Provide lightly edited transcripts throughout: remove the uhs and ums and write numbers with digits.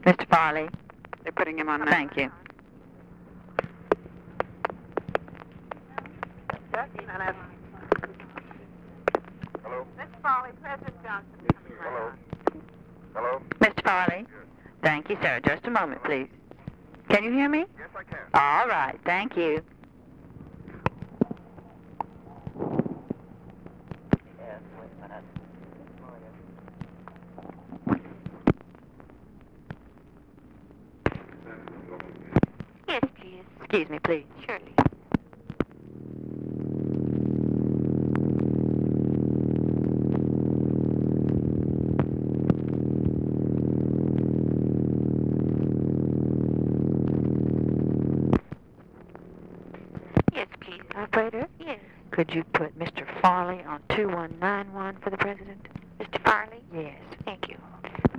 Mr. Farley. They're putting him on now. Thank you. Just a minute. Hello? Mr. Farley, President Johnson. Hello? Hello? Mr. Farley. Thank you, sir. Just a moment, please. Can you hear me? Yes, I can. All right. Thank you. Yes, please. Excuse me, please. Surely. Yes, please. Operator, Yes. could you put Mr. Farley on 2191 for the president? Mr. Farley? Yes. Thank you.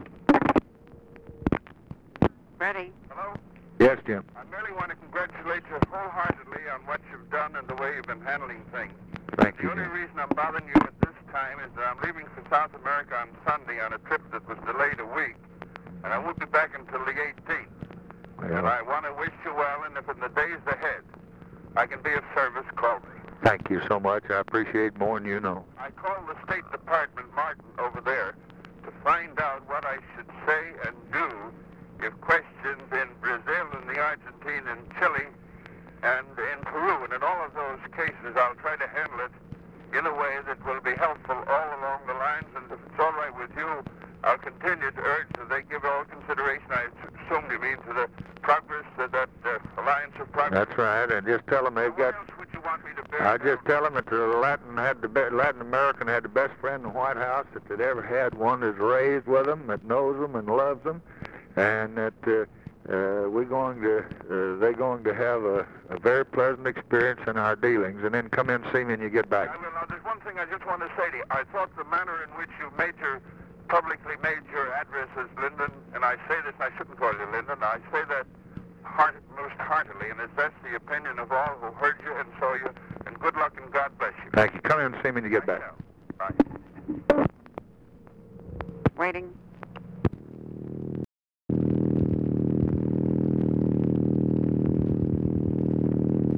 Ready? Hello? Yes, Jim. I merely want to congratulate you wholeheartedly on what you've done and the way you've been handling things. Thank The you, only Jim. reason I'm bothering you at this time is that I'm leaving for South America on Sunday on a trip that was delayed a week, and I won't be back until the 18th. And Well, I want to wish you well, and if in the days ahead I can be of service, call me. thank you so much. I appreciate more than you know. I called the State Department, Martin, over there to find out what I should say and do if questions in Brazil and the Argentine and Chile and in Peru. And in all of those cases, I'll try to handle it in a way that will be helpful all along the lines. And if it's all right with you, I'll continue to urge that they give all consideration, I assume you mean, to the progress of that Alliance of Progress. That's right. And just tell them they've What got. else would you want me to bear I down just tell them that the Latin American had the best friend in the White House that they'd ever had. One that's raised with them, that knows them and loves them, and that they're going to have a very pleasant experience in our dealings, and then come in and see me when you get back. I will. Now, there's one thing I just want to say to you. I thought the manner in which you publicly made your address as Lyndon, and I say this, I shouldn't call you Lyndon, I say that most heartily, and that's the opinion of all who heard you and saw you, and good luck and God bless you. Thank you. Come in and see me when you get I back. shall. Bye. Waiting.